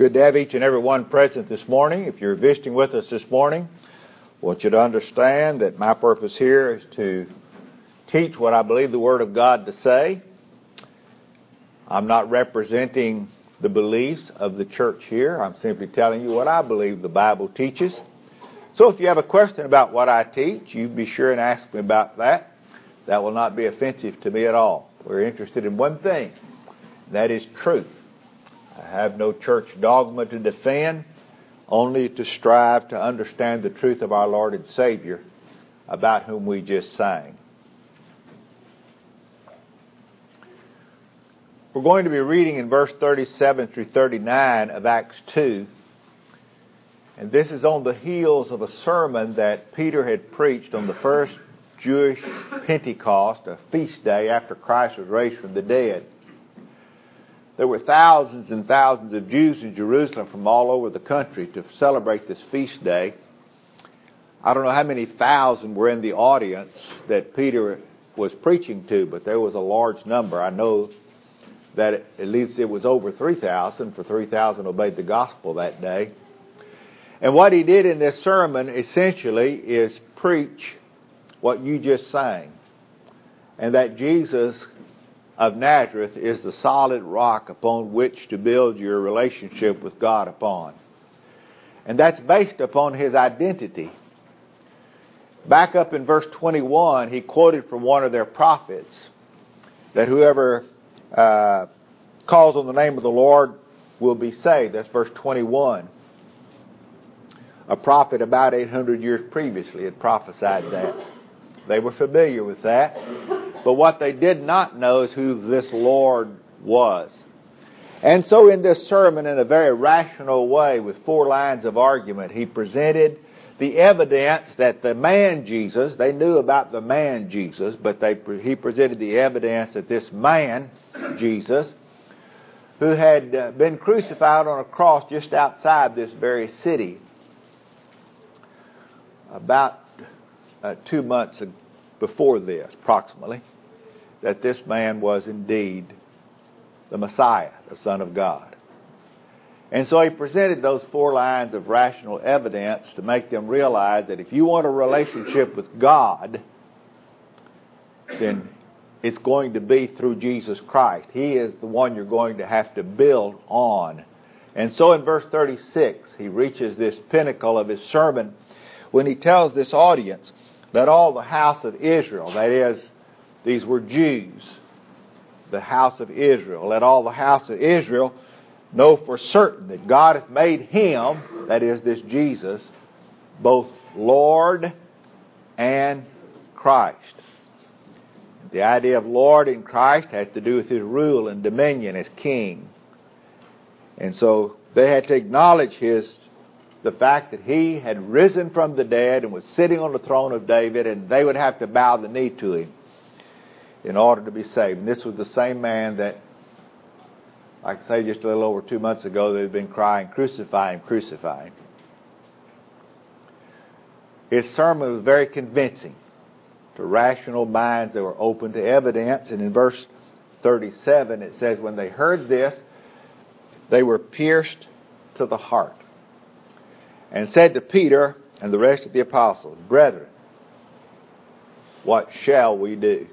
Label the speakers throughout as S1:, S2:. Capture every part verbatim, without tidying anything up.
S1: Good to have each and every one present this morning. If you're visiting with us this morning, I want you to understand that my purpose here is to teach what I believe the Word of God to say. I'm not representing the beliefs of the church here. I'm simply telling you what I believe the Bible teaches. So if you have a question about what I teach, you be sure and ask me about that. That will not be offensive to me at all. We're interested in one thing, and that is truth. I have no church dogma to defend, only to strive to understand the truth of our Lord and Savior, about whom we just sang. We're going to be reading in verse thirty-seven through thirty-nine of Acts two. And this is on the heels of a sermon that Peter had preached on the first Jewish Pentecost, a feast day after Christ was raised from the dead. There were thousands and thousands of Jews in Jerusalem from all over the country to celebrate this feast day. I don't know how many thousand were in the audience that Peter was preaching to, but there was a large number. I know that at least it was over three thousand, for three thousand obeyed the gospel that day. And what he did in this sermon essentially is preach what you just sang, and that Jesus of Nazareth is the solid rock upon which to build your relationship with God upon. And that's based upon his identity. Back up in verse twenty-one, he quoted from one of their prophets that whoever uh, calls on the name of the Lord will be saved. That's verse twenty-one. A prophet about eight hundred years previously had prophesied that. They were familiar with that. But what they did not know is who this Lord was. And so in this sermon, in a very rational way, with four lines of argument, he presented the evidence that the man Jesus, they knew about the man Jesus, but they, he presented the evidence that this man, Jesus, who had been crucified on a cross just outside this very city, about uh, two months before this, approximately, that this man was indeed the Messiah, the Son of God. And so he presented those four lines of rational evidence to make them realize that if you want a relationship with God, then it's going to be through Jesus Christ. He is the one you're going to have to build on. And so in verse thirty-six, he reaches this pinnacle of his sermon when he tells this audience that all the house of Israel, that is, these were Jews, the house of Israel, let all the house of Israel know for certain that God hath made him, that is, this Jesus, both Lord and Christ. The idea of Lord and Christ has to do with his rule and dominion as king. And so they had to acknowledge his the fact that he had risen from the dead and was sitting on the throne of David, and they would have to bow the knee to him in order to be saved. And this was the same man that, like I say, just a little over two months ago, they had been crying, "Crucify him, crucify him." His sermon was very convincing to rational minds that were open to evidence. And in verse thirty-seven, it says, when they heard this, they were pierced to the heart, and said to Peter and the rest of the apostles, "Brethren, what shall we do?"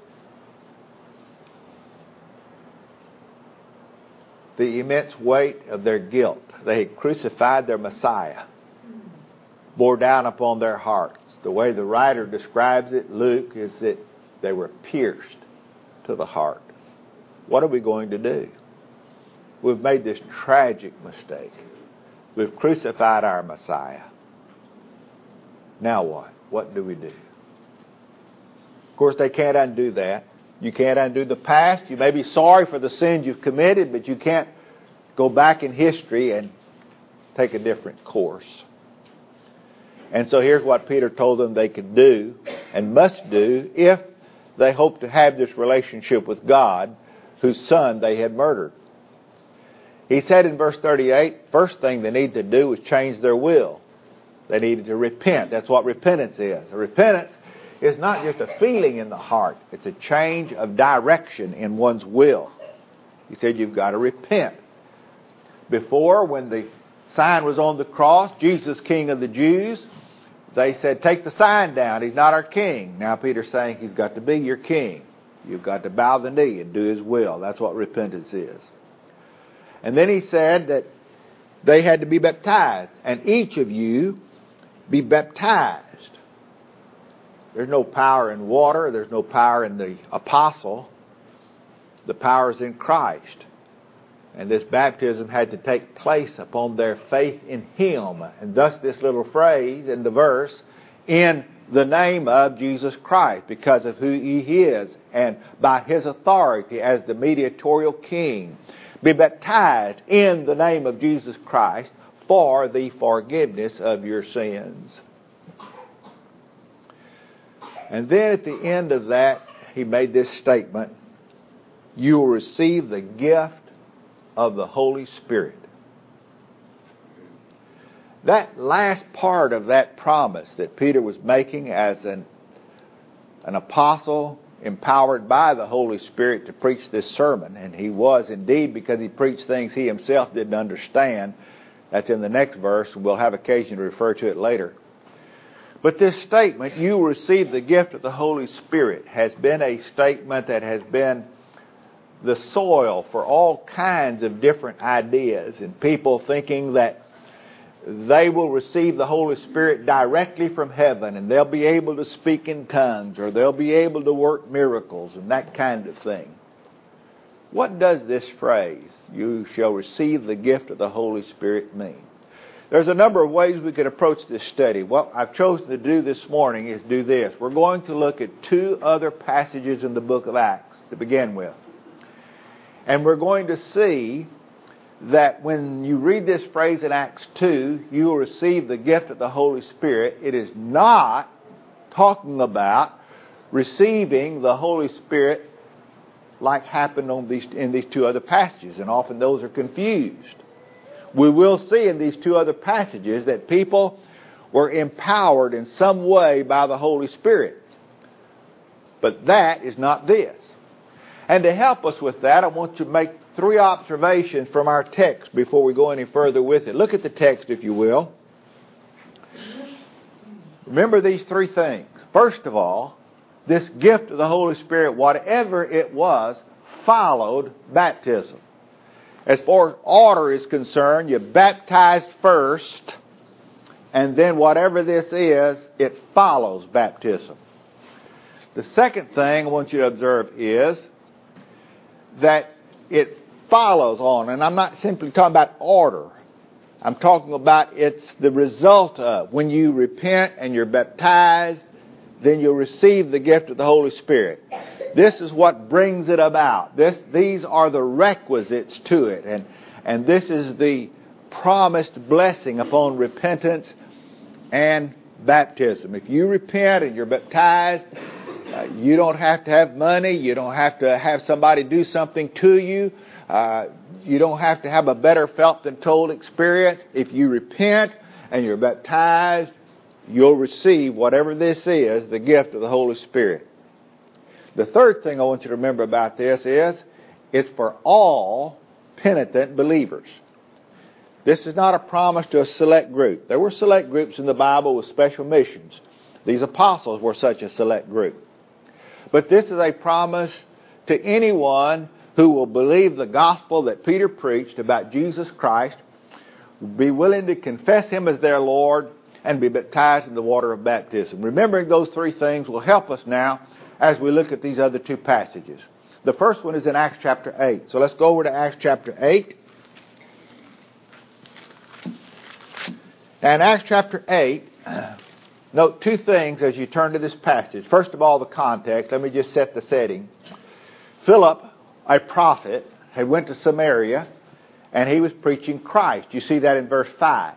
S1: The immense weight of their guilt. They had crucified their Messiah, bore down upon their hearts. The way the writer describes it, Luke, is that they were pierced to the heart. What are we going to do? We've made this tragic mistake. We've crucified our Messiah. Now what? What do we do? Of course, they can't undo that. You can't undo the past. You may be sorry for the sins you've committed, but you can't go back in history and take a different course. And so here's what Peter told them they could do and must do if they hope to have this relationship with God, whose Son they had murdered. He said in verse thirty-eight, first thing they need to do was change their will. They needed to repent. That's what repentance is. Repentance is not just a feeling in the heart. It's a change of direction in one's will. He said you've got to repent. Before, when the sign was on the cross, Jesus, King of the Jews. They said, take the sign down. He's not our king. Now Peter's saying he's got to be your king. You've got to bow the knee and do his will. That's what repentance is. And then he said that they had to be baptized. And each of you be baptized. There's no power in water. There's no power in the apostle. The power is in Christ. And this baptism had to take place upon their faith in Him. And thus this little phrase in the verse, in the name of Jesus Christ, because of who He is, and by His authority as the mediatorial King. Be baptized in the name of Jesus Christ for the forgiveness of your sins. And then at the end of that, he made this statement, you will receive the gift of the Holy Spirit. That last part of that promise that Peter was making as an, an apostle empowered by the Holy Spirit to preach this sermon, and he was indeed, because he preached things he himself didn't understand. That's in the next verse. We'll have occasion to refer to it later. But this statement, you will receive the gift of the Holy Spirit, has been a statement that has been the soil for all kinds of different ideas, and people thinking that they will receive the Holy Spirit directly from heaven, and they'll be able to speak in tongues, or they'll be able to work miracles, and that kind of thing. What does this phrase, you shall receive the gift of the Holy Spirit, mean? There's a number of ways we could approach this study. What I've chosen to do this morning is do this. We're going to look at two other passages in the book of Acts to begin with. And we're going to see that when you read this phrase in Acts two, you will receive the gift of the Holy Spirit. It is not talking about receiving the Holy Spirit like happened on these, in these two other passages. And often those are confused. We will see in these two other passages that people were empowered in some way by the Holy Spirit. But that is not this. And to help us with that, I want to make three observations from our text before we go any further with it. Look at the text, if you will. Remember these three things. First of all, this gift of the Holy Spirit, whatever it was, followed baptism. As far as order is concerned, you baptize first, and then whatever this is, it follows baptism. The second thing I want you to observe is that it follows on, and I'm not simply talking about order. I'm talking about it's the result of when you repent and you're baptized, then you'll receive the gift of the Holy Spirit. This is what brings it about. This, these are the requisites to it. And, and this is the promised blessing upon repentance and baptism. If you repent and you're baptized, uh, you don't have to have money. You don't have to have somebody do something to you. Uh, you don't have to have a better felt than told experience. If you repent and you're baptized, you'll receive whatever this is, the gift of the Holy Spirit. The third thing I want you to remember about this is it's for all penitent believers. This is not a promise to a select group. There were select groups in the Bible with special missions. These apostles were such a select group. But this is a promise to anyone who will believe the gospel that Peter preached about Jesus Christ, be willing to confess Him as their Lord, and be baptized in the water of baptism. Remembering those three things will help us now as we look at these other two passages. The first one is in Acts chapter eight. So let's go over to Acts chapter eight. And Acts chapter eight, note two things as you turn to this passage. First of all, the context. Let me just set the setting. Philip, a prophet, had went to Samaria, and he was preaching Christ. You see that in verse five.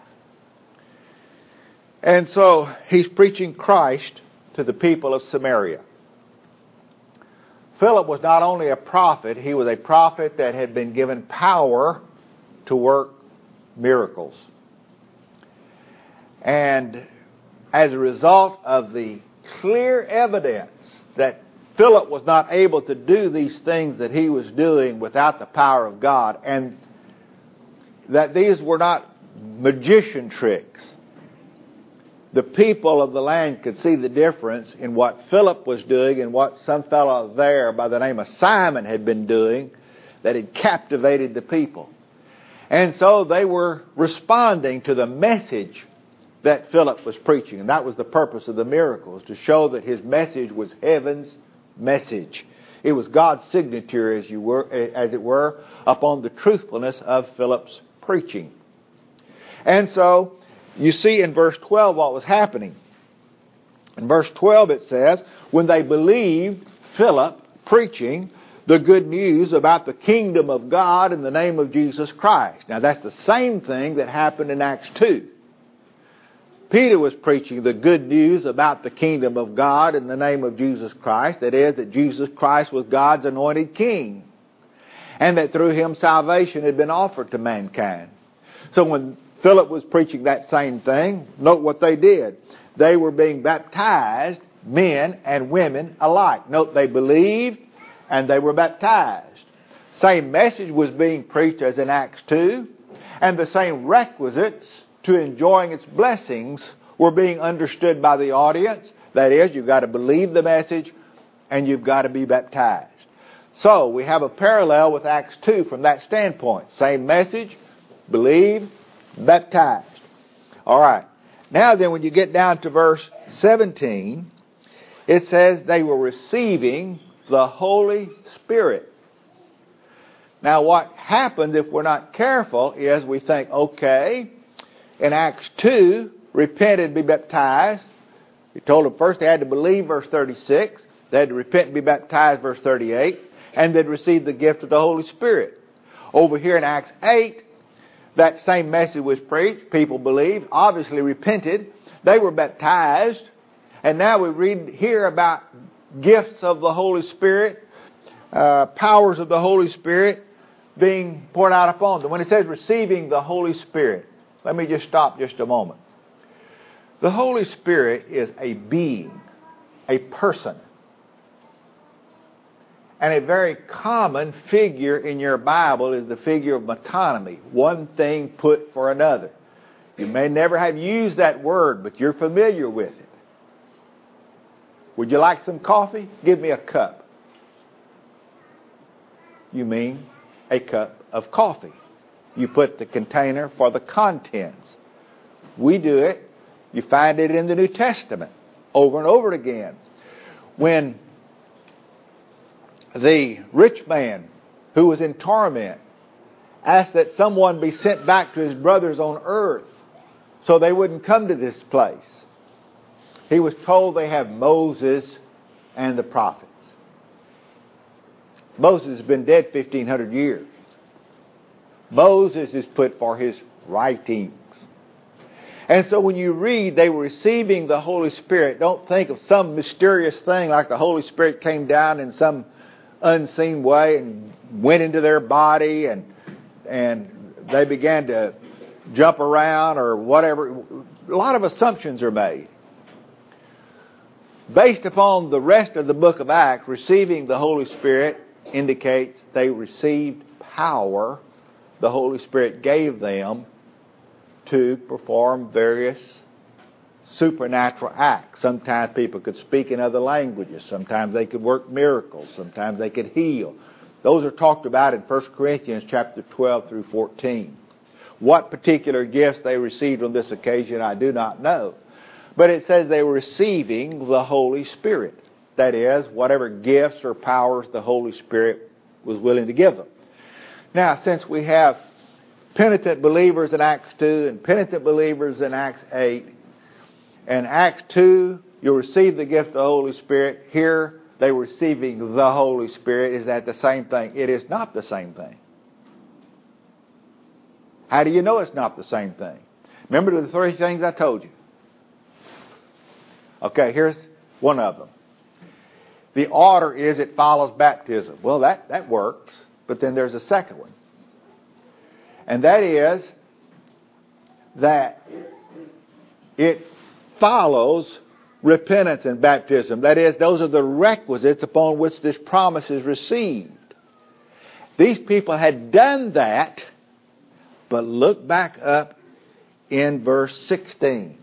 S1: And so he's preaching Christ to the people of Samaria. Philip was not only a prophet, he was a prophet that had been given power to work miracles. And as a result of the clear evidence that Philip was not able to do these things that he was doing without the power of God, and that these were not magician tricks. The people of the land could see the difference in what Philip was doing and what some fellow there by the name of Simon had been doing that had captivated the people. And so they were responding to the message that Philip was preaching. And that was the purpose of the miracles, to show that his message was heaven's message. It was God's signature, as you were, as it were, upon the truthfulness of Philip's preaching. And so you see in verse twelve what was happening. In verse twelve it says, when they believed Philip preaching the good news about the kingdom of God in the name of Jesus Christ. Now that's the same thing that happened in Acts two. Peter was preaching the good news about the kingdom of God in the name of Jesus Christ. That is, that Jesus Christ was God's anointed king. And that through him salvation had been offered to mankind. So when Philip was preaching that same thing, note what they did. They were being baptized, men and women alike. Note, they believed and they were baptized. Same message was being preached as in Acts two, and the same requisites to enjoying its blessings were being understood by the audience. That is, you've got to believe the message and you've got to be baptized. So we have a parallel with Acts two from that standpoint. Same message, believe, baptized. All right. Now then, when you get down to verse seventeen, it says they were receiving the Holy Spirit. Now what happens if we're not careful is we think, okay, in Acts two, repent and be baptized. He told them first they had to believe, verse thirty-six. They had to repent and be baptized, verse thirty-eight. And they'd receive the gift of the Holy Spirit. Over here in Acts eight, that same message was preached. People believed, obviously repented. They were baptized. And now we read here about gifts of the Holy Spirit, uh, powers of the Holy Spirit being poured out upon them. When it says receiving the Holy Spirit, let me just stop just a moment. The Holy Spirit is a being, a person. And a very common figure in your Bible is the figure of metonymy, one thing put for another. You may never have used that word, but you're familiar with it. Would you like some coffee? Give me a cup. You mean a cup of coffee. You put the container for the contents. We do it. You find it in the New Testament over and over again. When the rich man who was in torment asked that someone be sent back to his brothers on earth so they wouldn't come to this place, he was told they have Moses and the prophets. Moses has been dead fifteen hundred years. Moses is put for his writings. And so when you read they were receiving the Holy Spirit, don't think of some mysterious thing like the Holy Spirit came down in some unseen way and went into their body and and they began to jump around or whatever. A lot of assumptions are made. Based upon the rest of the book of Acts, receiving the Holy Spirit indicates they received power the Holy Spirit gave them to perform various supernatural acts. Sometimes people could speak in other languages. Sometimes they could work miracles. Sometimes they could heal. Those are talked about in First Corinthians chapter twelve through fourteen. What particular gifts they received on this occasion, I do not know. But it says they were receiving the Holy Spirit. That is, whatever gifts or powers the Holy Spirit was willing to give them. Now, since we have penitent believers in Acts two and penitent believers in Acts eight, in Acts two, you'll receive the gift of the Holy Spirit. Here, they were receiving the Holy Spirit. Is that the same thing? It is not the same thing. How do you know it's not the same thing? Remember the three things I told you? Okay, here's one of them. The order is it follows baptism. Well, that, that works. But then there's a second one. And that is that it follows repentance and baptism. That is, those are the requisites upon which this promise is received. These people had done that, but look back up in verse sixteen.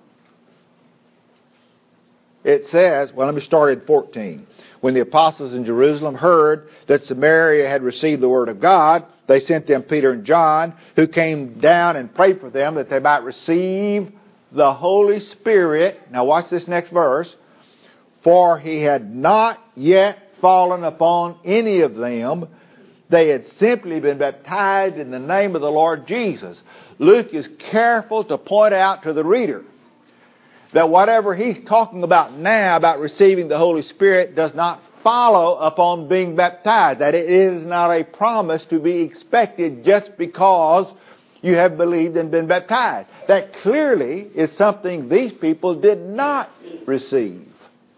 S1: It says, well, let me start at fourteen. When the apostles in Jerusalem heard that Samaria had received the word of God, they sent them Peter and John, who came down and prayed for them that they might receive the Holy Spirit. Now watch this next verse. For he had not yet fallen upon any of them. They had simply been baptized in the name of the Lord Jesus. Luke is careful to point out to the reader that whatever he's talking about now, about receiving the Holy Spirit, does not follow upon being baptized. That it is not a promise to be expected just because you have believed and been baptized. That clearly is something these people did not receive.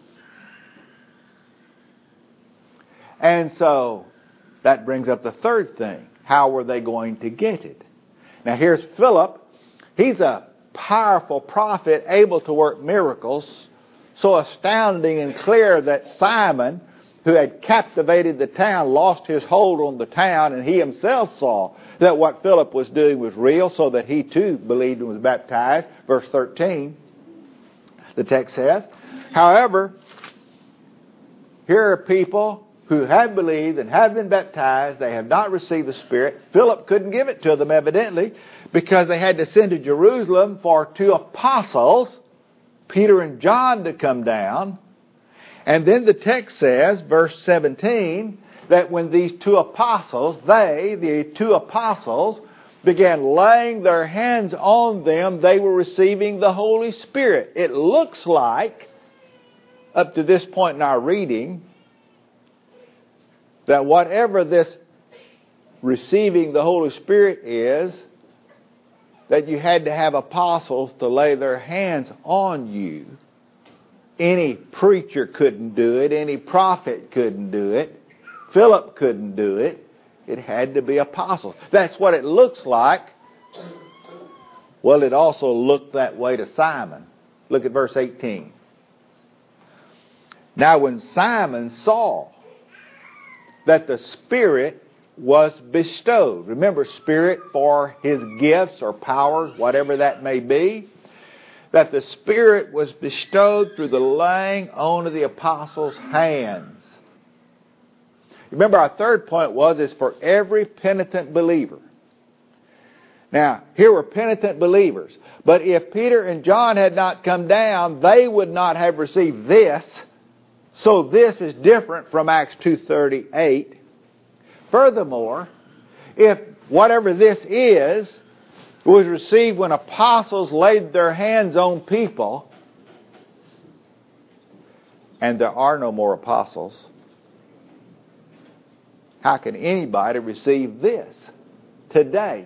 S1: And so, that brings up the third thing. How were they going to get it? Now here's Philip. He's a powerful prophet, able to work miracles, so astounding and clear that Simon, who had captivated the town, lost his hold on the town, and he himself saw that what Philip was doing was real, so that he too believed and was baptized. Verse thirteen, the text says, however, here are people who have believed and have been baptized. They have not received the Spirit. Philip couldn't give it to them, evidently, because they had to send to Jerusalem for two apostles, Peter and John, to come down. And then the text says, verse seventeen, that when these two apostles, they, the two apostles, began laying their hands on them, they were receiving the Holy Spirit. It looks like, up to this point in our reading, that whatever this receiving the Holy Spirit is, that you had to have apostles to lay their hands on you. Any preacher couldn't do it. Any prophet couldn't do it. Philip couldn't do it. It had to be apostles. That's what it looks like. Well, it also looked that way to Simon. Look at verse eighteen. Now when Simon saw that the Spirit was bestowed. Remember, Spirit for his gifts or powers, whatever that may be. That the Spirit was bestowed through the laying on of the apostles' hands. Remember, our third point was, is for every penitent believer. Now, here were penitent believers. But if Peter and John had not come down, they would not have received this. So this is different from Acts two thirty-eight. Furthermore, if whatever this is was received when apostles laid their hands on people, and there are no more apostles, how can anybody receive this today?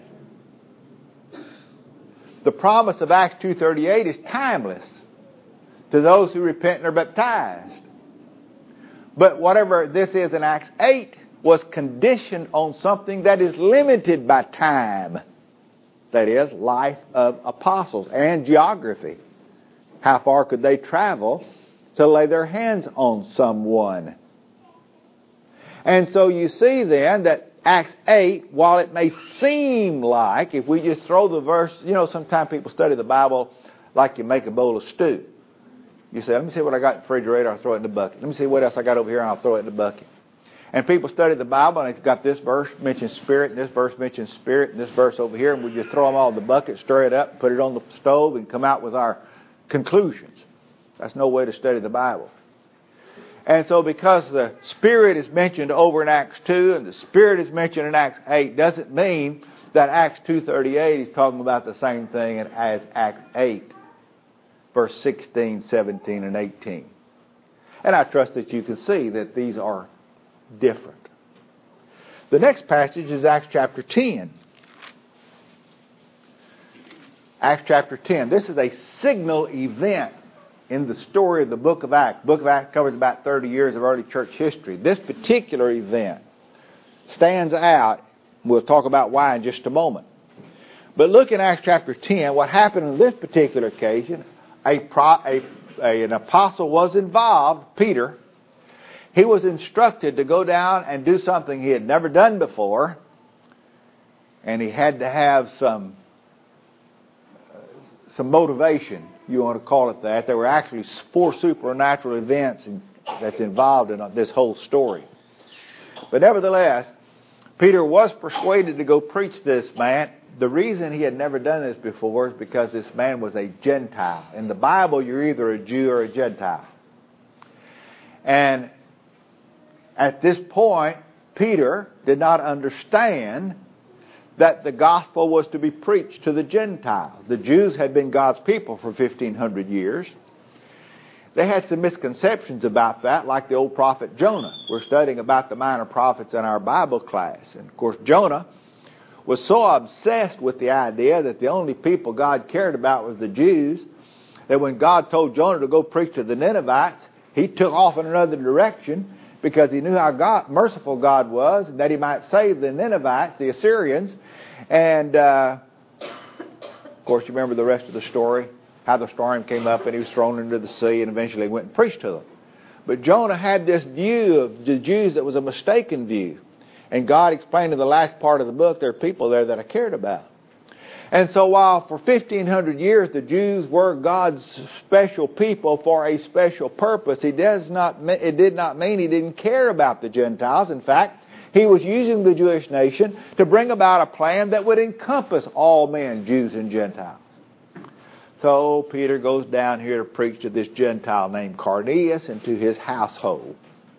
S1: The promise of Acts two thirty-eight is timeless to those who repent and are baptized. But whatever this is in Acts eight was conditioned on something that is limited by time. That is, life of apostles and geography. How far could they travel to lay their hands on someone? And so you see then that Acts eight, while it may seem like, if we just throw the verse, you know, sometimes people study the Bible like you make a bowl of stew. You say, let me see what I got in the refrigerator, I'll throw it in the bucket. Let me see what else I got over here, and I'll throw it in the bucket. And people study the Bible, and they've got this verse mentions Spirit, and this verse mentions Spirit, and this verse over here, and we just throw them all in the bucket, stir it up, put it on the stove, and come out with our conclusions. That's no way to study the Bible. And so because the Spirit is mentioned over in Acts two, and the Spirit is mentioned in Acts eight, doesn't mean that Acts two thirty-eight is talking about the same thing as Acts eight. Verse sixteen, seventeen, and eighteen. And I trust that you can see that these are different. The next passage is Acts chapter ten. Acts chapter ten. This is a signal event in the story of the book of Acts. The book of Acts covers about thirty years of early church history. This particular event stands out. We'll talk about why in just a moment. But look in Acts chapter ten. What happened on this particular occasion, A, pro, a, a an apostle was involved, Peter. He was instructed to go down and do something he had never done before. And he had to have some some motivation, you want to call it that. There were actually four supernatural events that's involved in this whole story. But nevertheless, Peter was persuaded to go preach this man. The reason he had never done this before is because this man was a Gentile. In the Bible, you're either a Jew or a Gentile. And at this point, Peter did not understand that the gospel was to be preached to the Gentiles. The Jews had been God's people for fifteen hundred years. They had some misconceptions about that, like the old prophet Jonah. We're studying about the minor prophets in our Bible class. And of course, Jonah was so obsessed with the idea that the only people God cared about was the Jews, that when God told Jonah to go preach to the Ninevites, he took off in another direction because he knew how God, merciful God was, and that he might save the Ninevites, the Assyrians. And, uh, of course, you remember the rest of the story, how the storm came up and he was thrown into the sea and eventually went and preached to them. But Jonah had this view of the Jews that was a mistaken view. And God explained in the last part of the book, there are people there that I cared about. And so while for fifteen hundred years the Jews were God's special people for a special purpose, he does not, it did not mean he didn't care about the Gentiles. In fact, he was using the Jewish nation to bring about a plan that would encompass all men, Jews and Gentiles. So Peter goes down here to preach to this Gentile named Cornelius and to his household.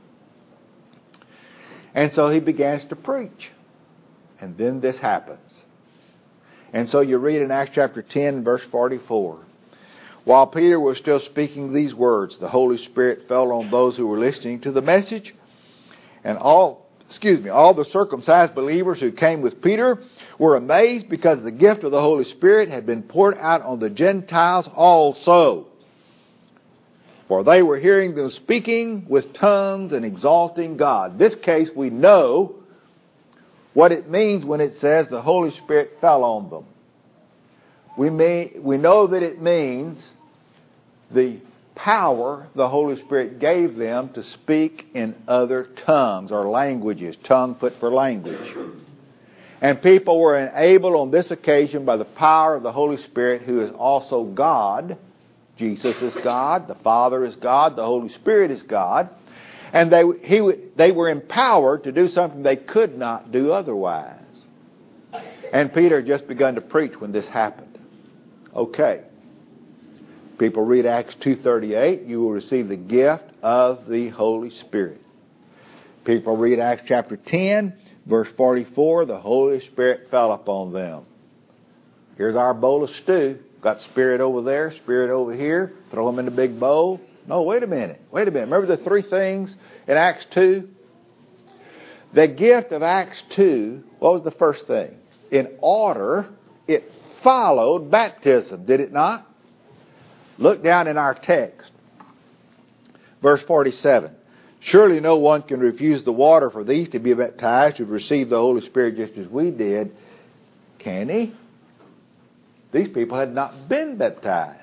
S1: And so he begins to preach. And then this happens. And so you read in Acts chapter ten, verse forty-four. While Peter was still speaking these words, the Holy Spirit fell on those who were listening to the message. And all, excuse me, all the circumcised believers who came with Peter were amazed because the gift of the Holy Spirit had been poured out on the Gentiles also. For they were hearing them speaking with tongues and exalting God. In this case, we know what it means when it says the Holy Spirit fell on them. We may, we know that it means the power the Holy Spirit gave them to speak in other tongues or languages. Tongue put for language. And people were enabled on this occasion by the power of the Holy Spirit, who is also God. Jesus is God, the Father is God, the Holy Spirit is God. And they he they were empowered to do something they could not do otherwise. And Peter had just begun to preach when this happened. Okay. People read Acts two thirty-eight, you will receive the gift of the Holy Spirit. People read Acts chapter ten, verse forty-four, the Holy Spirit fell upon them. Here's our bowl of stew. Got Spirit over there, Spirit over here. Throw them in the big bowl. No, wait a minute. Wait a minute. Remember the three things in Acts two? The gift of Acts two, what was the first thing? In order, it followed baptism, did it not? Look down in our text. Verse forty-seven. Surely no one can refuse the water for these to be baptized who have received the Holy Spirit just as we did. Can he? These people had not been baptized.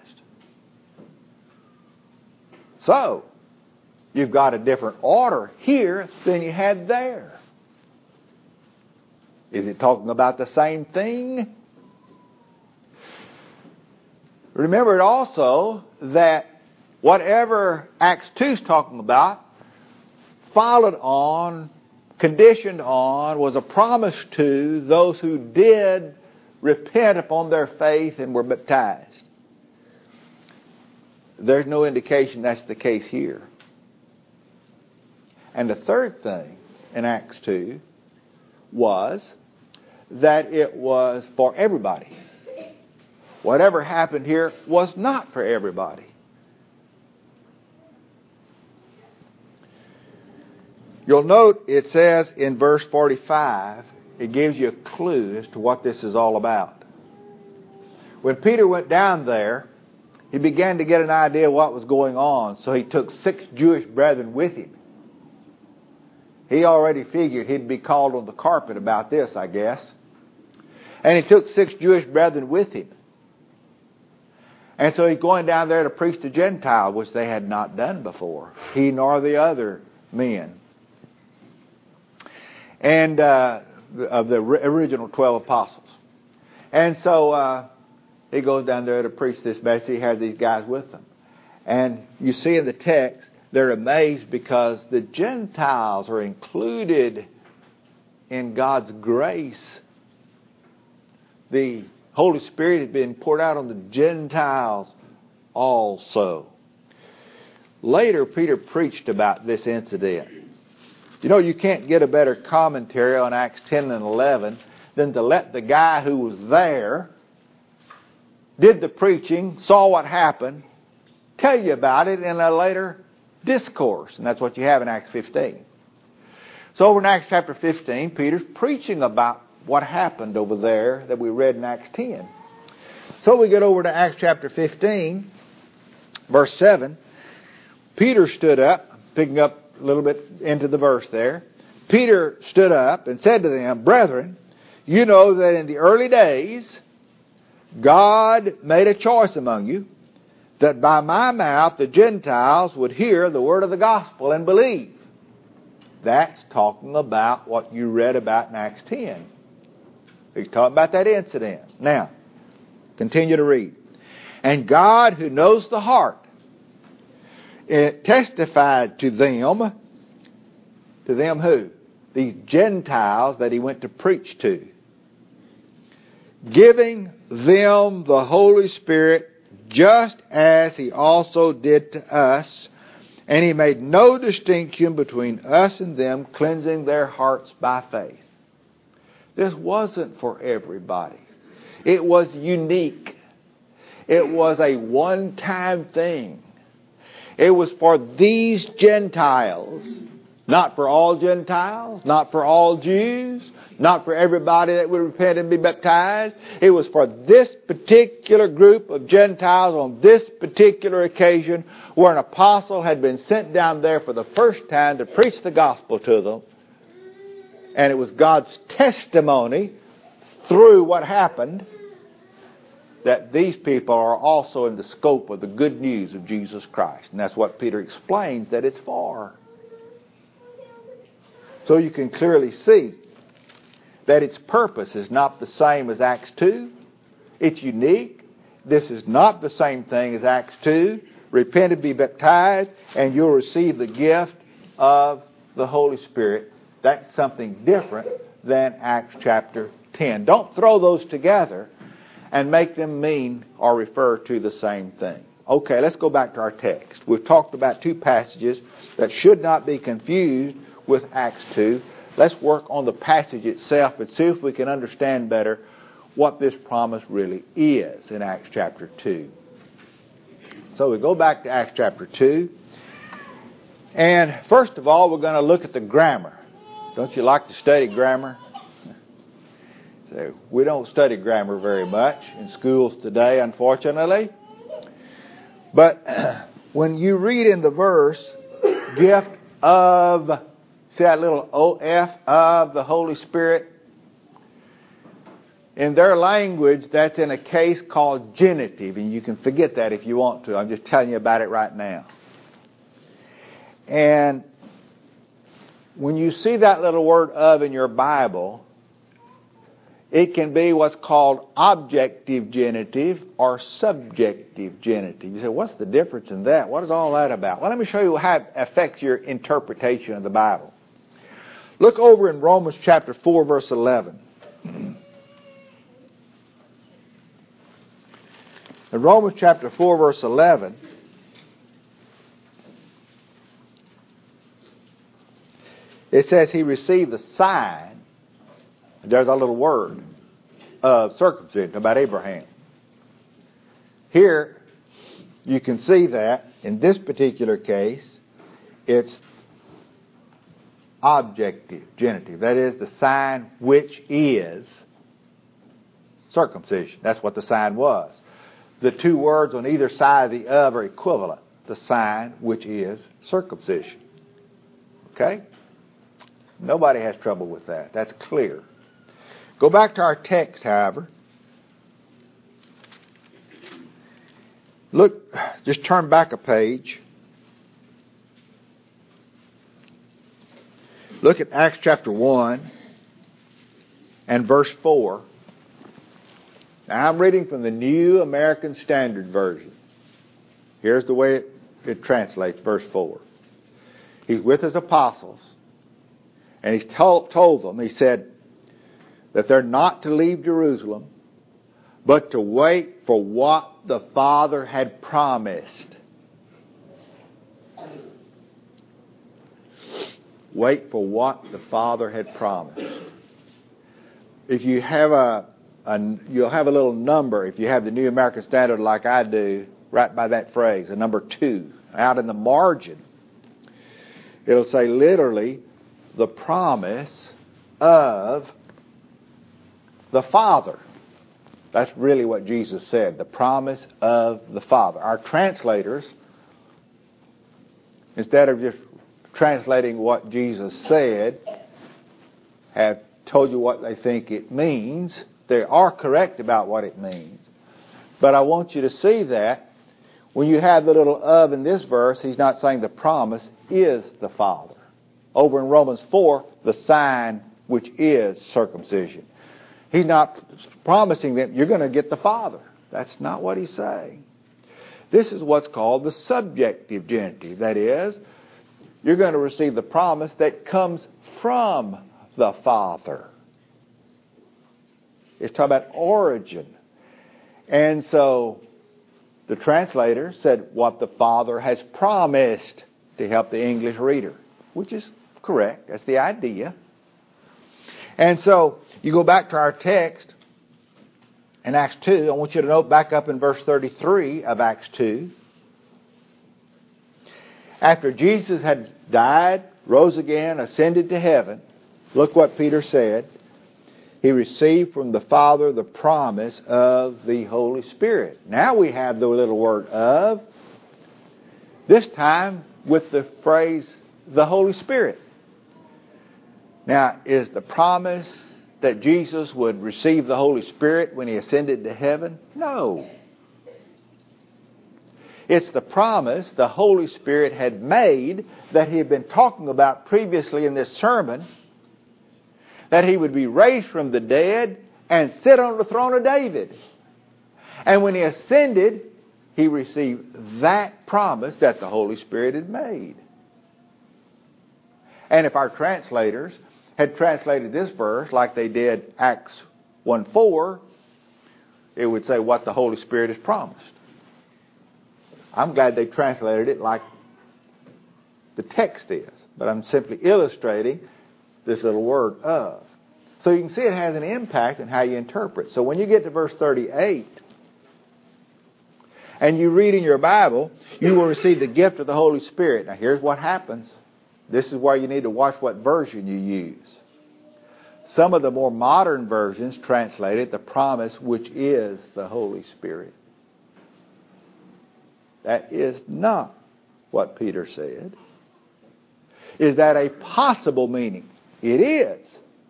S1: So, you've got a different order here than you had there. Is it talking about the same thing? Remember also that whatever Acts two is talking about, followed on, conditioned on, was a promise to those who did repent upon their faith and were baptized. There's no indication that's the case here. And the third thing in Acts two was that it was for everybody. Whatever happened here was not for everybody. You'll note it says in verse forty-five, it gives you a clue as to what this is all about. When Peter went down there, he began to get an idea of what was going on, so he took six Jewish brethren with him. He already figured he'd be called on the carpet about this, I guess. And he took six Jewish brethren with him. And so he's going down there to preach to Gentiles, which they had not done before. He nor the other men. And uh, of the original twelve apostles. And so uh, he goes down there to preach this message. He had these guys with him. And you see in the text, they're amazed because the Gentiles are included in God's grace. The Holy Spirit has been poured out on the Gentiles also. Later, Peter preached about this incident. You know, you can't get a better commentary on Acts ten and eleven than to let the guy who was there, did the preaching, saw what happened, tell you about it in a later discourse. And that's what you have in Acts fifteen. So over in Acts chapter fifteen, Peter's preaching about what happened over there that we read in Acts ten. So we get over to Acts chapter fifteen, verse seven. Peter stood up, picking up a little bit into the verse there. Peter stood up and said to them, "Brethren, you know that in the early days God made a choice among you, that by my mouth the Gentiles would hear the word of the gospel and believe." That's talking about what you read about in Acts ten. He's talking about that incident. Now, continue to read. "And God, who knows the heart, it testified to them," to them who? These Gentiles that he went to preach to, "giving them the Holy Spirit, just as he also did to us. And he made no distinction between us and them, cleansing their hearts by faith." This wasn't for everybody. It was unique. It was a one-time thing. It was for these Gentiles. Not for all Gentiles, not for all Jews, not for everybody that would repent and be baptized. It was for this particular group of Gentiles on this particular occasion, where an apostle had been sent down there for the first time to preach the gospel to them. And it was God's testimony through what happened that these people are also in the scope of the good news of Jesus Christ. And that's what Peter explains that it's for. So you can clearly see that its purpose is not the same as Acts two. It's unique. This is not the same thing as Acts two. Repent and be baptized, and you'll receive the gift of the Holy Spirit. That's something different than Acts chapter ten. Don't throw those together and make them mean or refer to the same thing. Okay, let's go back to our text. We've talked about two passages that should not be confused with Acts two. Let's work on the passage itself and see if we can understand better what this promise really is in Acts chapter two. So we go back to Acts chapter two. And first of all, we're going to look at the grammar. Don't you like to study grammar? So we don't study grammar very much in schools today, unfortunately. But when you read in the verse, gift of, see that little O F, of the Holy Spirit? In their language, that's in a case called genitive, and you can forget that if you want to. I'm just telling you about it right now. And when you see that little word of in your Bible, it can be what's called objective genitive or subjective genitive. You say, what's the difference in that? What is all that about? Well, let me show you how it affects your interpretation of the Bible. Look over in Romans chapter four, verse eleven. In Romans chapter four, verse eleven, it says he received the sign, there's a little word, of circumcision about Abraham. Here, you can see that in this particular case, it's objective, genitive. That is, the sign which is circumcision. That's what the sign was. The two words on either side of the of are equivalent. The sign which is circumcision. Okay? Nobody has trouble with that. That's clear. Go back to our text, however. Look, just turn back a page. Look at Acts chapter one and verse four. Now I'm reading from the New American Standard Version. Here's the way it, it translates, verse four. He's with his apostles, and he's told, told them, he said, that they're not to leave Jerusalem, but to wait for what the Father had promised. Wait for what the Father had promised. If you have a, a, you'll have a little number, if you have the New American Standard like I do, right by that phrase, a number two, out in the margin. It'll say literally, the promise of the Father. That's really what Jesus said, the promise of the Father. Our translators, instead of just translating what Jesus said, have told you what they think it means. They are correct about what it means. But I want you to see that when you have the little of in this verse, he's not saying the promise is the Father. Over in Romans four, the sign which is circumcision. He's not promising that you're going to get the Father. That's not what he's saying. This is what's called the subjective genitive. That is, you're going to receive the promise that comes from the Father. It's talking about origin. And so the translator said what the Father has promised to help the English reader, which is correct. That's the idea. And so you go back to our text in Acts two. I want you to note back up in verse thirty-three of Acts two. After Jesus had died, rose again, ascended to heaven, look what Peter said. He received from the Father the promise of the Holy Spirit. Now we have the little word of, this time with the phrase the Holy Spirit. Now, is the promise that Jesus would receive the Holy Spirit when he ascended to heaven? No. It's the promise the Holy Spirit had made that he had been talking about previously in this sermon, that he would be raised from the dead and sit on the throne of David. And when he ascended, he received that promise that the Holy Spirit had made. And if our translators had translated this verse like they did Acts one four, it would say what the Holy Spirit has promised. I'm glad they translated it like the text is, but I'm simply illustrating this little word of. So you can see it has an impact on how you interpret. So when you get to verse thirty-eight, and you read in your Bible, you will receive the gift of the Holy Spirit. Now here's what happens. This is where you need to watch what version you use. Some of the more modern versions translate it, the promise which is the Holy Spirit. That is not what Peter said. Is that a possible meaning? It is.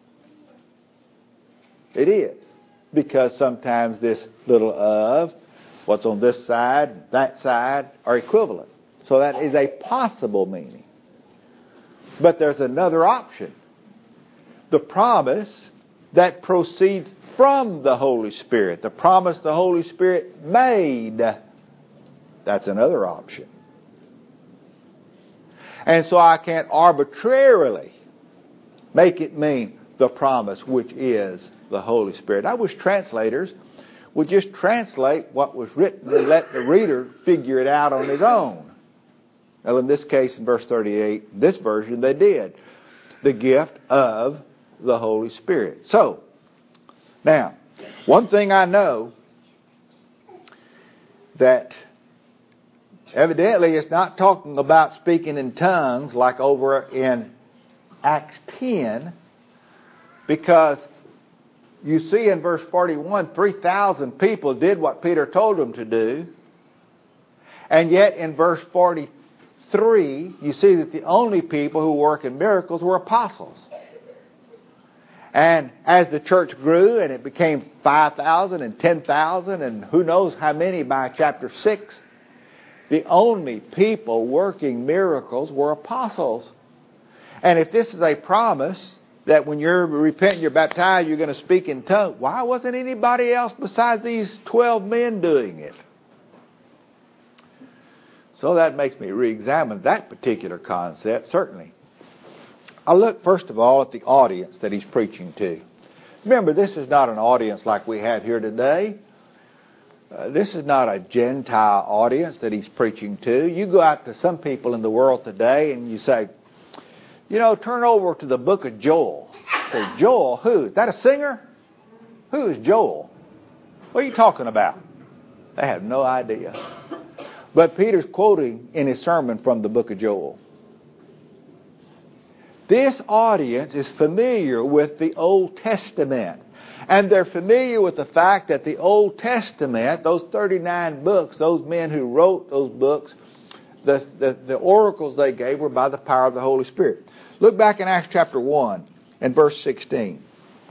S1: It is. Because sometimes this little of, what's on this side, that side, are equivalent. So that is a possible meaning. But there's another option. The promise that proceeds from the Holy Spirit. The promise the Holy Spirit made. That's another option. And so I can't arbitrarily make it mean the promise which is the Holy Spirit. I wish translators would just translate what was written and let the reader figure it out on his own. Well, in this case, in verse thirty-eight, this version, they did. The gift of the Holy Spirit. So, now, one thing I know, that evidently it's not talking about speaking in tongues like over in Acts ten, because you see in verse forty-one, three thousand people did what Peter told them to do. And yet in verse forty-three, you see that the only people who work in miracles were apostles. And as the church grew and it became five thousand and ten thousand and who knows how many by chapter six, the only people working miracles were apostles. And if this is a promise that when you're repentant, you're baptized, you're going to speak in tongues. Why wasn't anybody else besides these twelve men doing it? So that makes me re-examine that particular concept, certainly. I look, first of all, at the audience that he's preaching to. Remember, this is not an audience like we have here today. Uh, this is not a Gentile audience that he's preaching to. You go out to some people in the world today and you say, you know, turn over to the book of Joel. Say, Joel, who? Is that a singer? Who is Joel? What are you talking about? They have no idea. But Peter's quoting in his sermon from the book of Joel. This audience is familiar with the Old Testament. And they're familiar with the fact that the Old Testament, those thirty-nine books, those men who wrote those books, the, the, the oracles they gave were by the power of the Holy Spirit. Look back in Acts chapter one and verse sixteen.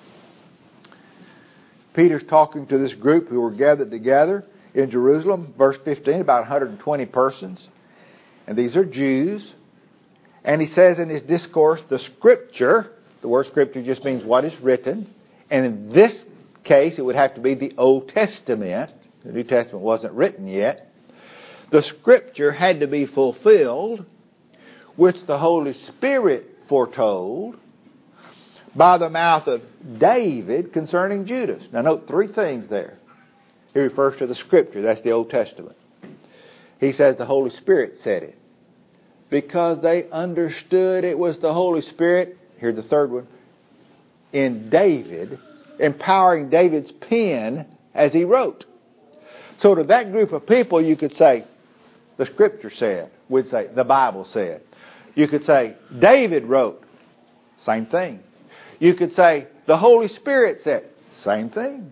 S1: Peter's talking to this group who were gathered together in Jerusalem. Verse fifteen, about one hundred twenty persons. And these are Jews. And he says in his discourse, the Scripture, the word Scripture just means what is written. And in this case, it would have to be the Old Testament. The New Testament wasn't written yet. The Scripture had to be fulfilled, which the Holy Spirit foretold by the mouth of David concerning Judas. Now note three things there. He refers to the Scripture. That's the Old Testament. He says the Holy Spirit said it. Because they understood it was the Holy Spirit. Here's the third one. In David, empowering David's pen as he wrote. So to that group of people, you could say, the Scripture said. We'd say, the Bible said. You could say, David wrote. Same thing. You could say, the Holy Spirit said. Same thing.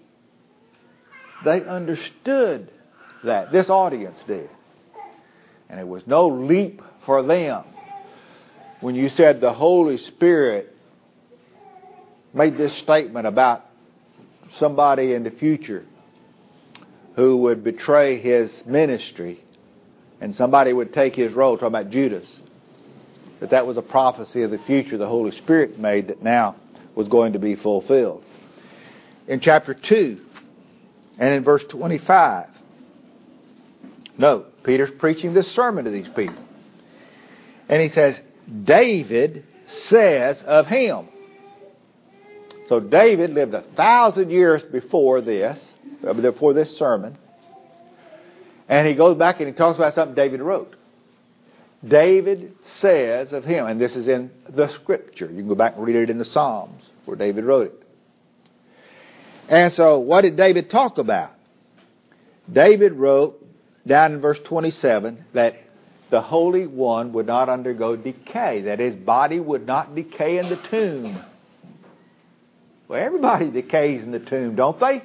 S1: They understood that. This audience did. And it was no leap for them. When you said the Holy Spirit made this statement about somebody in the future who would betray his ministry and somebody would take his role, talking about Judas, that that was a prophecy of the future the Holy Spirit made that now was going to be fulfilled. In chapter two and in verse twenty-five, note, Peter's preaching this sermon to these people. And he says, David says of him. So David lived a thousand years before this, before this sermon. And he goes back and he talks about something David wrote. David says of him, and this is in the Scripture. You can go back and read it in the Psalms where David wrote it. And so what did David talk about? David wrote down in verse twenty-seven that the Holy One would not undergo decay, that his body would not decay in the tomb. Well, everybody decays in the tomb, don't they?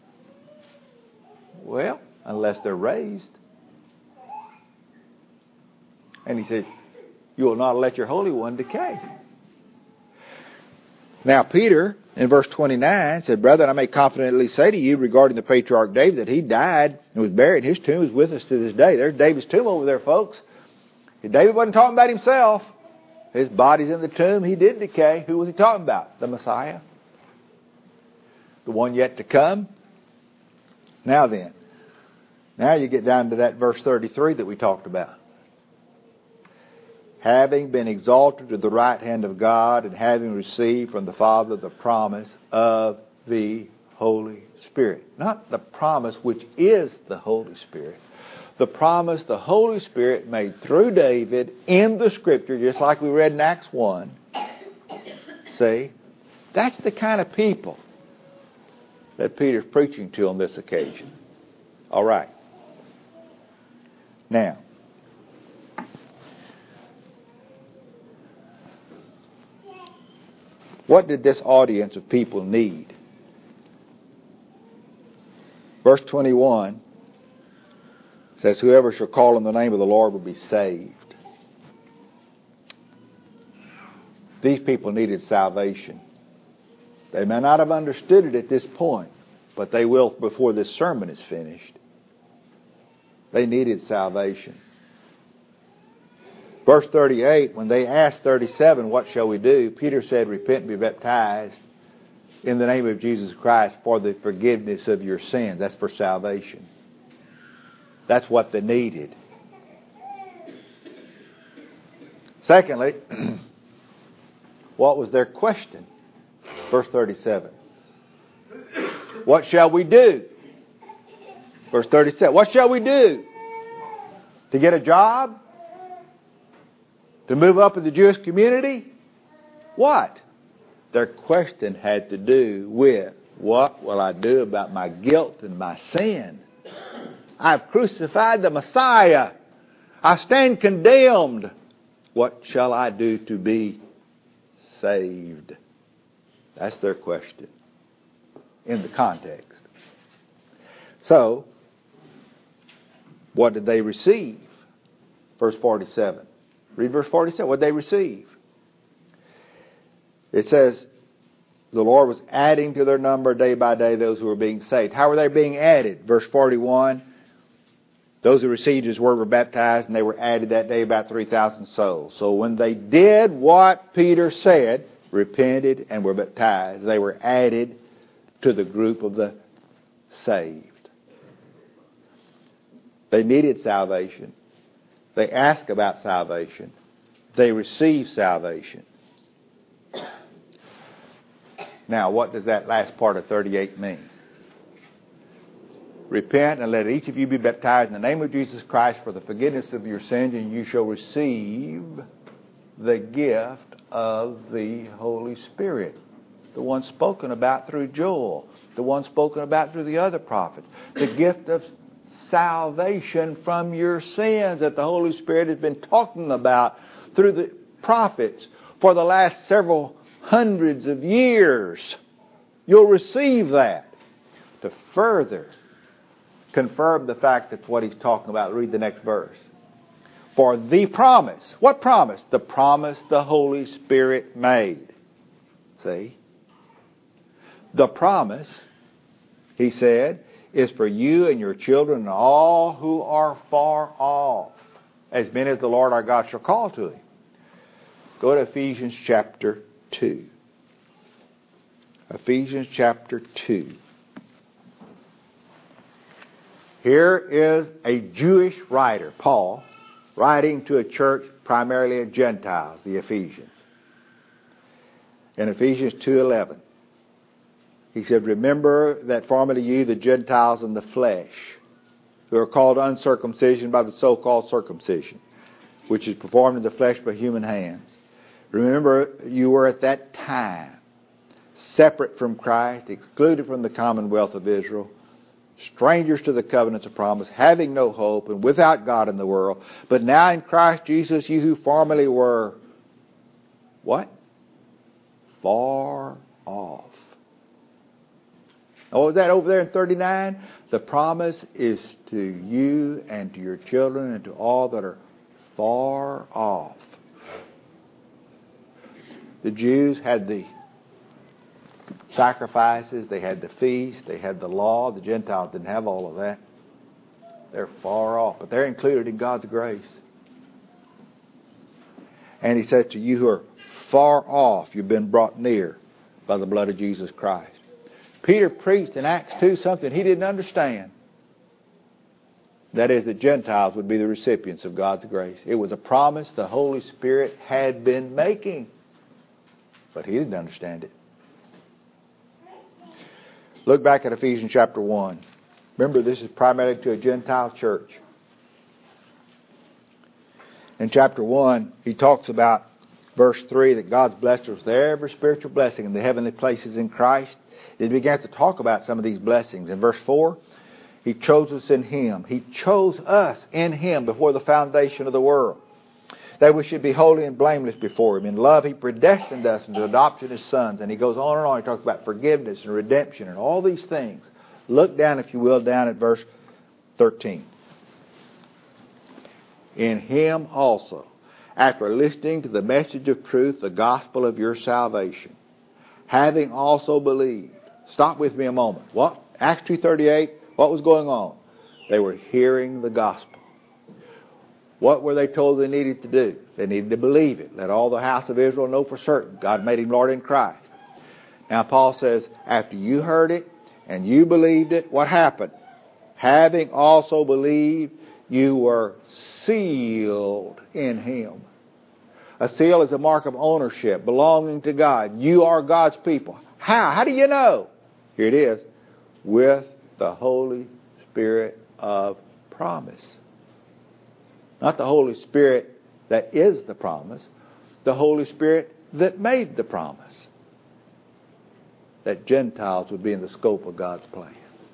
S1: Well, unless they're raised. And he said, you will not let your Holy One decay. Now, Peter, in verse twenty-nine, said, Brethren, I may confidently say to you regarding the patriarch David that he died and was buried. His tomb is with us to this day. There's David's tomb over there, folks. David wasn't talking about himself. His body's in the tomb. He did decay. Who was he talking about? The Messiah. The one yet to come. Now then, now you get down to that verse thirty-three that we talked about. Having been exalted to the right hand of God and having received from the Father the promise of the Holy Spirit. Not the promise which is the Holy Spirit. The promise the Holy Spirit made through David in the Scripture, just like we read in Acts one. See? That's the kind of people that Peter's preaching to on this occasion. All right. Now, what did this audience of people need? Verse twenty-one says, whoever shall call on the name of the Lord will be saved. These people needed salvation. They may not have understood it at this point, but they will before this sermon is finished. They needed salvation. Verse thirty-eight, when they asked thirty-seven, what shall we do? Peter said, repent and be baptized in the name of Jesus Christ for the forgiveness of your sins. That's for salvation. That's what they needed. Secondly, what was their question? Verse thirty-seven. What shall we do? Verse thirty-seven. What shall we do? To get a job? To move up in the Jewish community? What? Their question had to do with, what will I do about my guilt and my sin? I've crucified the Messiah. I stand condemned. What shall I do to be saved? That's their question in the context. So, what did they receive? Verse forty-seven. Read verse forty-seven. What did they receive? It says, the Lord was adding to their number day by day those who were being saved. How were they being added? Verse forty-one. Those who received His word were baptized, and they were added that day about three thousand souls. So when they did what Peter said, repented and were baptized, they were added to the group of the saved. They needed salvation. They asked about salvation. They received salvation. Now, what does that last part of thirty-eight mean? Repent and let each of you be baptized in the name of Jesus Christ for the forgiveness of your sins, and you shall receive the gift of the Holy Spirit. The one spoken about through Joel. The one spoken about through the other prophets. The gift of salvation from your sins that the Holy Spirit has been talking about through the prophets for the last several hundreds of years. You'll receive that. To further confirm the fact that's what he's talking about, read the next verse. For the promise. What promise? The promise the Holy Spirit made. See? The promise, he said, is for you and your children and all who are far off, as many as the Lord our God shall call to Him. Go to Ephesians chapter two. Ephesians chapter two. Here is a Jewish writer, Paul, writing to a church primarily of Gentiles, the Ephesians. In Ephesians two eleven, he said, remember that formerly you, the Gentiles in the flesh, who are called uncircumcision by the so-called circumcision, which is performed in the flesh by human hands. Remember, you were at that time separate from Christ, excluded from the commonwealth of Israel, strangers to the covenants of promise, having no hope, and without God in the world. But now in Christ Jesus, you who formerly were, what? Far off. Oh, is that over there in thirty-nine? The promise is to you and to your children and to all that are far off. The Jews had the sacrifices, they had the feast, they had the law. The Gentiles didn't have all of that. They're far off, but they're included in God's grace. And he said to you who are far off, you've been brought near by the blood of Jesus Christ. Peter preached in Acts two something he didn't understand. That is, that Gentiles would be the recipients of God's grace. It was a promise the Holy Spirit had been making. But he didn't understand it. Look back at Ephesians chapter one. Remember, this is primarily to a Gentile church. In chapter one, he talks about verse three, that God's blessed us with every spiritual blessing in the heavenly places in Christ. He began to talk about some of these blessings. In verse four, He chose us in Him. He chose us in Him before the foundation of the world, that we should be holy and blameless before Him. In love, He predestined us into adoption as sons. And he goes on and on. He talks about forgiveness and redemption and all these things. Look down, if you will, down at verse thirteen. In Him also, after listening to the message of truth, the gospel of your salvation, having also believed. Stop with me a moment. What? Acts two thirty-eight, what was going on? They were hearing the gospel. What were they told they needed to do? They needed to believe it. Let all the house of Israel know for certain God made him Lord in Christ. Now Paul says, after you heard it and you believed it, what happened? Having also believed, you were sealed in him. A seal is a mark of ownership, belonging to God. You are God's people. How? How do you know? Here it is. With the Holy Spirit of promise. Not the Holy Spirit that is the promise. The Holy Spirit that made the promise. That Gentiles would be in the scope of God's plan.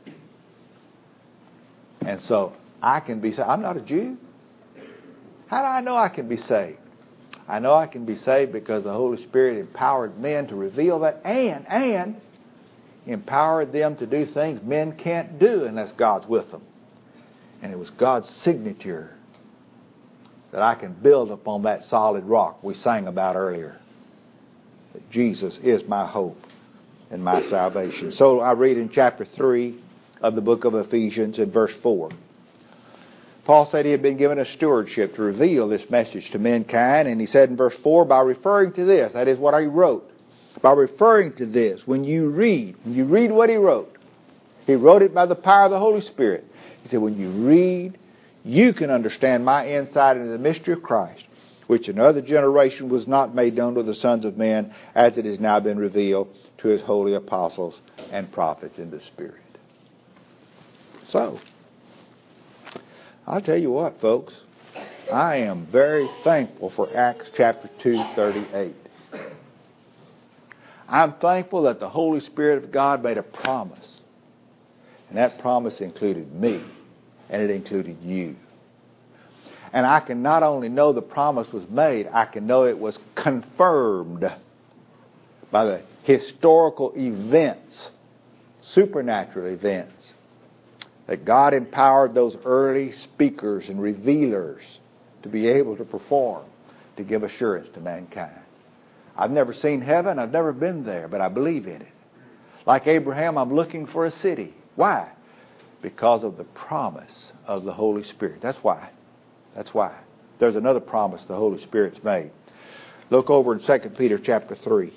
S1: And so, I can be saved. I'm not a Jew. How do I know I can be saved? I know I can be saved because the Holy Spirit empowered men to reveal that and, and empowered them to do things men can't do unless God's with them. And it was God's signature that I can build upon that solid rock we sang about earlier. That Jesus is my hope and my salvation. So I read in chapter three of the book of Ephesians in verse four. Paul said he had been given a stewardship to reveal this message to mankind, and he said in verse four, by referring to this, that is what he wrote, by referring to this, when you read, when you read what he wrote, he wrote it by the power of the Holy Spirit. He said, when you read, you can understand my insight into the mystery of Christ, which in other generation was not made known to the sons of men, as it has now been revealed to his holy apostles and prophets in the Spirit. So, I'll tell you what, folks, I am very thankful for Acts chapter two, thirty-eight. I'm thankful that the Holy Spirit of God made a promise. And that promise included me, and it included you. And I can not only know the promise was made, I can know it was confirmed by the historical events, supernatural events, that God empowered those early speakers and revealers to be able to perform, to give assurance to mankind. I've never seen heaven, I've never been there, but I believe in it. Like Abraham, I'm looking for a city. Why? Because of the promise of the Holy Spirit. That's why. That's why. There's another promise the Holy Spirit's made. Look over in Second Peter chapter three.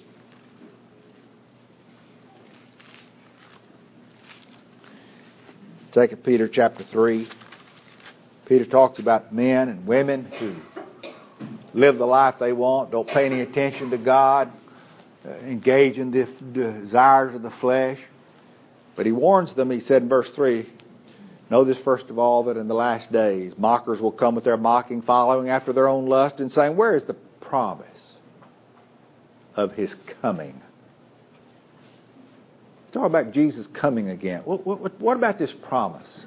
S1: Second Peter chapter three. Peter talks about men and women who live the life they want, don't pay any attention to God, uh, engage in the desires of the flesh. But he warns them, he said in verse three, know this first of all, that in the last days mockers will come with their mocking, following after their own lust, and saying, where is the promise of his coming? Talk about Jesus coming again. What, what, what about this promise?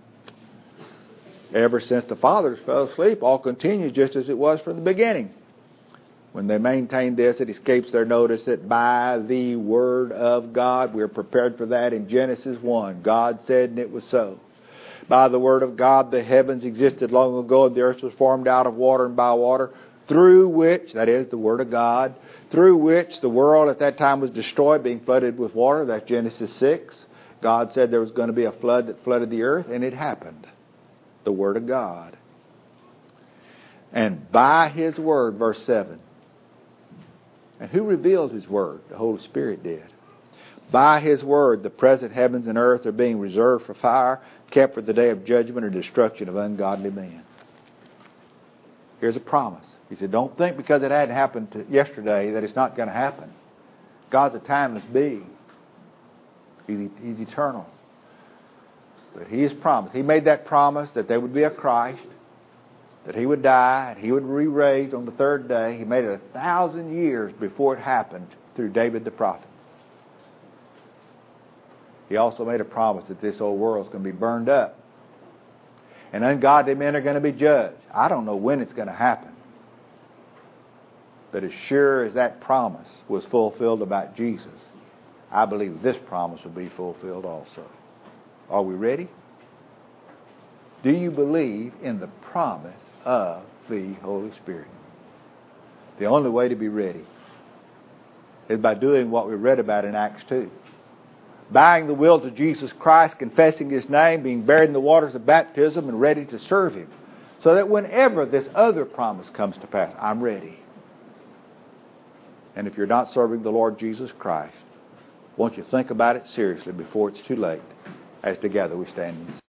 S1: Ever since the fathers fell asleep, all continued just as it was from the beginning. When they maintain this, it escapes their notice that by the Word of God, we're prepared for that in Genesis one. God said, and it was so. By the Word of God, the heavens existed long ago, and the earth was formed out of water and by water, through which, that is, the Word of God, through which the world at that time was destroyed, being flooded with water. That's Genesis six. God said there was going to be a flood that flooded the earth, and it happened. The Word of God. And by His Word, verse seven. And who revealed His Word? The Holy Spirit did. By His Word, the present heavens and earth are being reserved for fire, kept for the day of judgment or destruction of ungodly men. Here's a promise. He said, don't think because it hadn't happened to yesterday that it's not going to happen. God's a timeless being. He's, he's eternal. But He has promised. He made that promise that there would be a Christ, that He would die, and He would be raised on the third day. He made it a thousand years before it happened through David the prophet. He also made a promise that this old world is going to be burned up. And ungodly men are going to be judged. I don't know when it's going to happen. But as sure as that promise was fulfilled about Jesus, I believe this promise will be fulfilled also. Are we ready? Do you believe in the promise of the Holy Spirit? The only way to be ready is by doing what we read about in Acts two. Bowing the will to Jesus Christ, confessing His name, being buried in the waters of baptism, and ready to serve Him. so that whenever this other promise comes to pass, I'm ready. And if you're not serving the Lord Jesus Christ, won't you think about it seriously before it's too late, as together we stand and